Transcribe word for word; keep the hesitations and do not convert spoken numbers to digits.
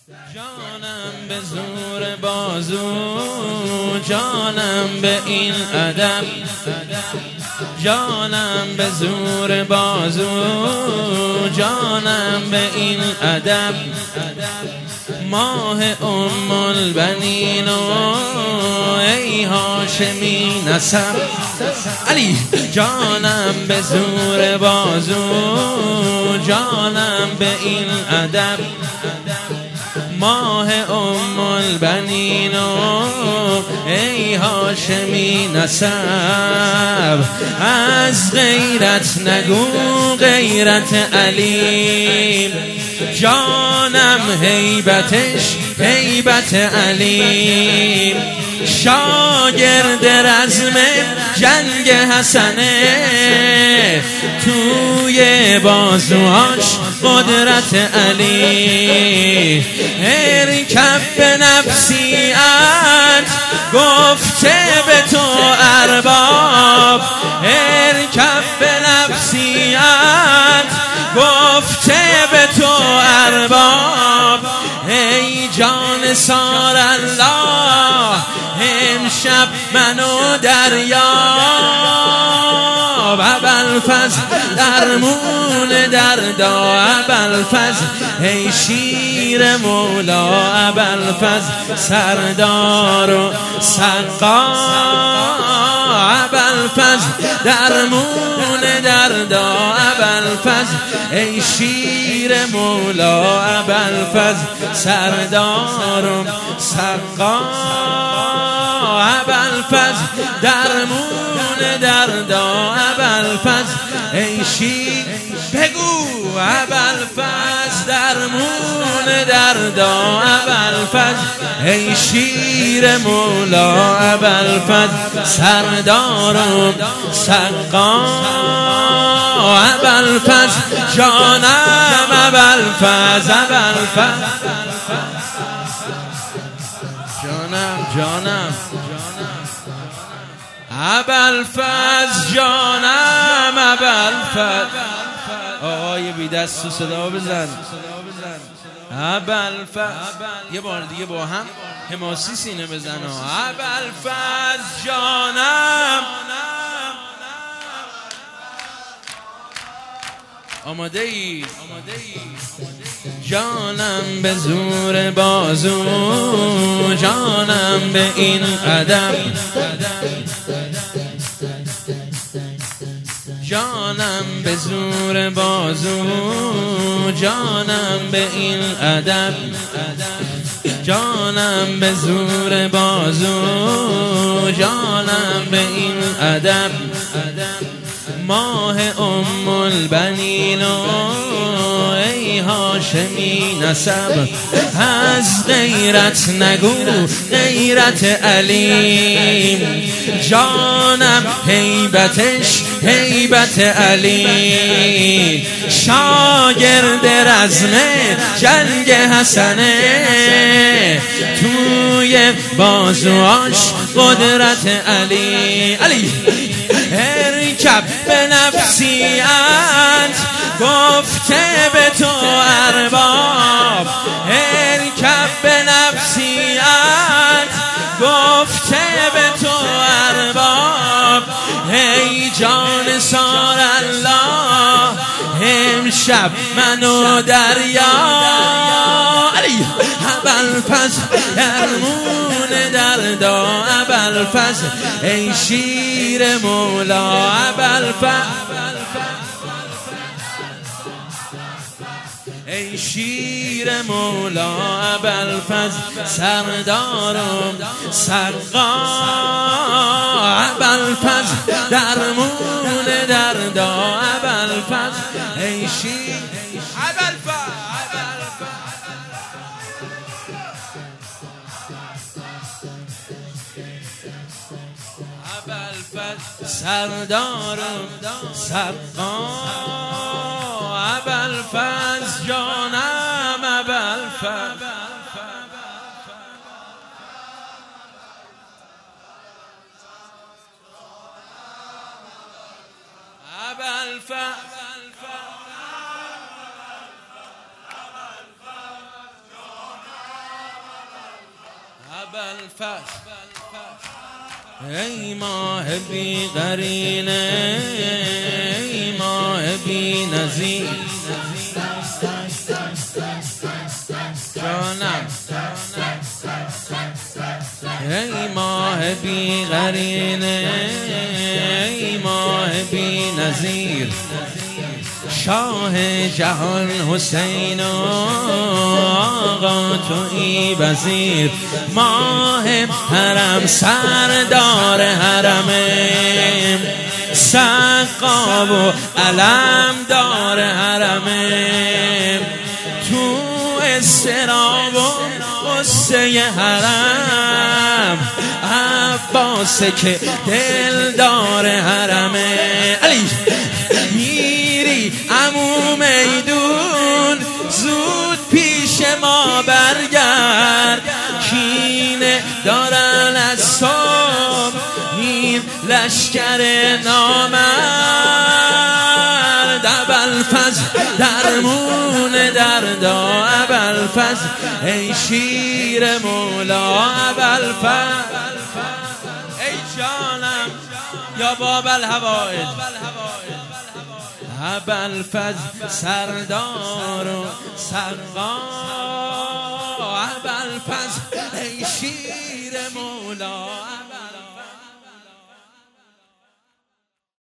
جانم به زور بازو، جانم به این ادب، جانم به زور بازو، جانم به این ادب. ماه ام البنین و ای هاشمی نسب علی. جانم به زور بازو، جانم به این ادب. ماه ام البنین و ای هاشمی نسب. از غیرت نگو غیرت علی، جانم هیبتش هیبت علی. شاگرد رزم جنگ حسنه، توی بازوهاش قدرت علی. ارکب به نفسیت گفته به تو ارباب، ارکب به نفسیت گفته به تو ارباب. ای جان سار الله امشب منو دریاب. ابوالفضل درمون دردا ابوالفضل، ای شیر مولا ابوالفضل سردار و سقا. ابوالفضل درمون دردا ابوالفضل، ای شیر مولا ابوالفضل سردار و سقا. ابوالفضل درمون دردا ابوالفضل، ای شیر بگو. ابوالفضل درمون دردا ابوالفضل، ای شیر مولا ابوالفضل سردار و سقا. ابوالفضل جانم ابوالفضل، ابوالفضل جانم جانم ابوالفضل جانم ابوالفضل. آقای بی دست و صدا بزن. ابوالفضل یه بار دیگه با هم حماسی سینه بزن. ابوالفضل جانم. آماده ای؟ جانم به زور بازو، جانم به این ادب. جانم به زور بازو، جانم به این ادب. جانم به زور بازو، جانم به این ادب. ماه ام البنین و ای هاشمی نسب. از غیرت نگو غیرت علی، جانم هیبتش هیبت علی. شاگرد رزم جنگ حسنه، توی بازوهاش قدرت علی. علی ارکب به نفسیت گفته به تو ارباب، ارکب به نفسیت گفته به تو ارباب. ای جان سار الله امشب منو دریا. علی ابوالفضل درمون دردا ابوالفضل، ای شیر مولا ابوالفضل، ای شیر مولا ابوالفضل سردار و سقا. ابوالفضل درمون دردا ابوالفضل، ای شیر ابوالفضل. ابوالفضل سردار و سقا. ابوالفضل جانم ابوالفضل. ابوالفضل ابوالفضل ای ماه بی قرینه ای ماه بی نظیر جانم ای ماه بی قرینه ای ماه بی نظیر شاه جهان حسین آقا تویی وزیر ماه حرم سردار حرم سقا و علم دار حرم تو استراب و قصه حرم عباسه که دلدار حرم علی عمو میدون زود پیش ما برگرد کینه دارن از صبح این لشکر نامرد ابوالفضل درمون دردا ابوالفضل ای شیر مولا ابوالفضل ای جانم یا باب الهوائل ابوالفضل سردار و سقا ابوالفضل ای شیر مولا